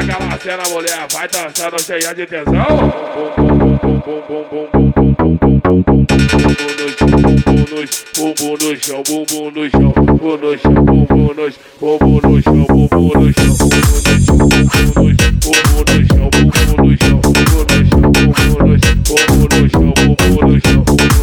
daquela cena, mulher, vai dançando cheia de tesão. Bumbum no chão, bumbum no chão, bumbum no chão, bumbum no chão, bumbum no chão, bumbum no chão, bumbum no chão, bumbum no chão, bumbum no chão, bumbum no chão, bumbum no chão, bumbum no chão,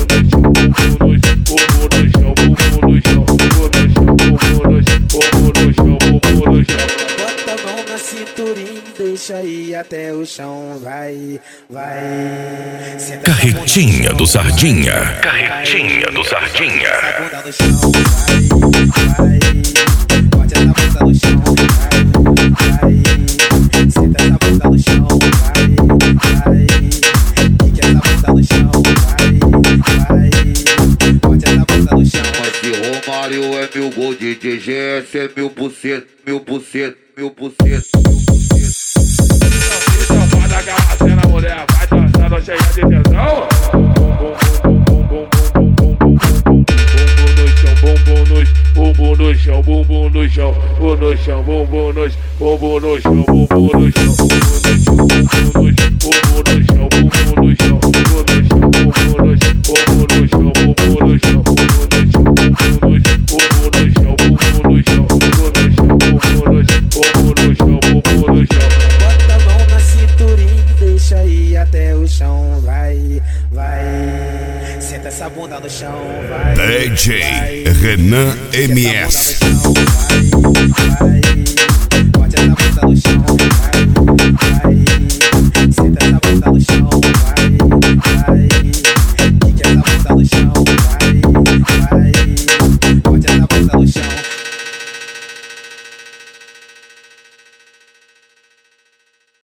bota a mão na cinturinha, deixa ir até o chão, vai, vai. Carretinha do Sardinha. Carretinha do Sardinha. Bunda no chão, vai, vai. Bote essa bunda no chão, vai, vai. Senta essa bunda no chão, vai, vai. Fica essa bunda no chão, vai, vai. Bote essa bunda no chão. Mas se Romário é meu gol, DJ GS é 1000%, 1000%, 1000%. Vai daquela cena, mulher, vai dançando cheia de tesão. Bumbum no chão, bumbum no chão, bumbum no chão, bumbum no chão, bumbum no chão, bumbum no chão, bumbum no chão, bumbum no chão, bumbum no chão, bumbum no chão, bumbum no chão, bumbum no chão, bumbum no chão, bumbum no chão, bumbum no chão, bumbum no chão, bumbum no chão. Bota a mão na cinturinha, deixa ir até o chão, vai, vai. Senta essa bunda no chão, vai. DJ vai. Renan Fica essa MS. bunda no chão, vai, vai. Bote essa bunda no chão,